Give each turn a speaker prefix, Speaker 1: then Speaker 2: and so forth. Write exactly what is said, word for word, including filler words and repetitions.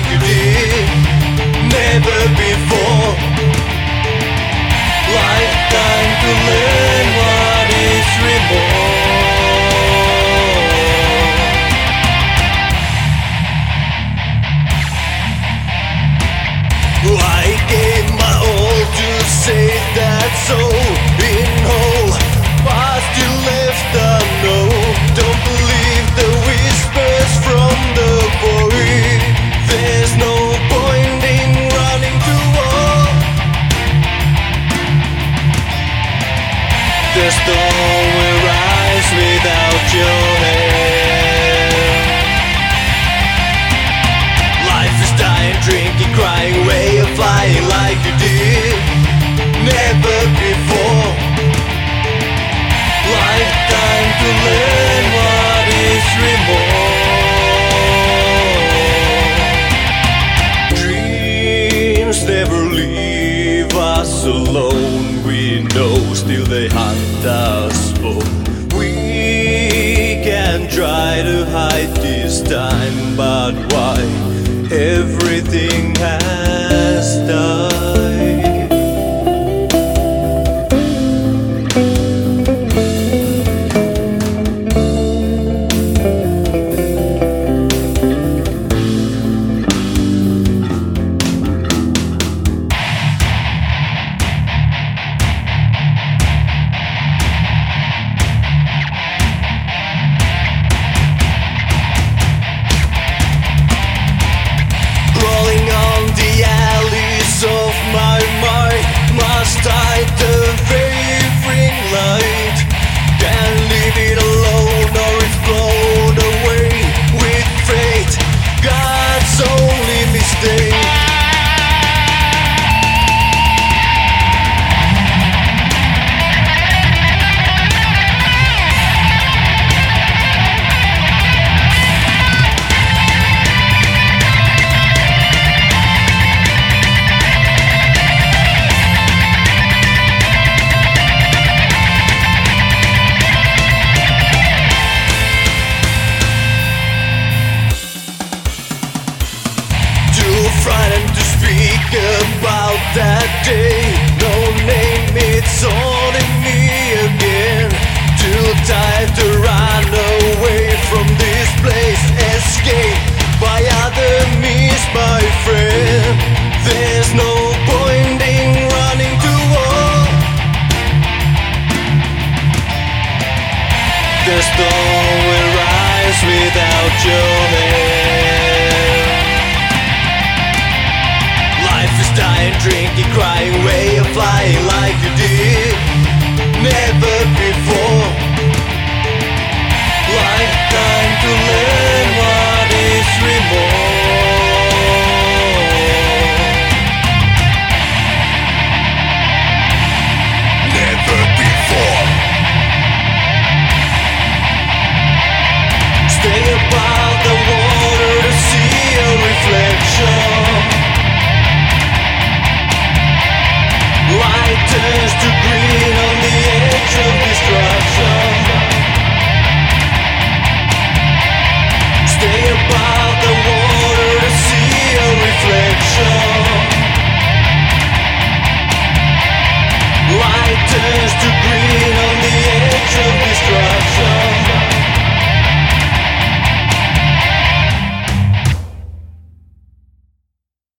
Speaker 1: you did never before. Lifetime to learn what is remorse. I gave my all to save that soul in whole, but still left unknown. Don't believe the whispers from the void. There's no point in running to war. The storm will rise without your help. Life is dying, drinking, crying, way of flying like you did never before. Lifetime to learn what is remorse. Dreams never leave us alone. We know still they hunt us for. We can try to hide this time, but why? Everything has died. Hide the wavering light. Can't leave it alone or it's blown away with fate. God's only mistake. Frightened to speak about that day. No name, it's haunting me again. Too tired to run away from this place. Escape by other means, my friend. There's no point in running to war. The storm will rise without your help. Dying, drinking, crying,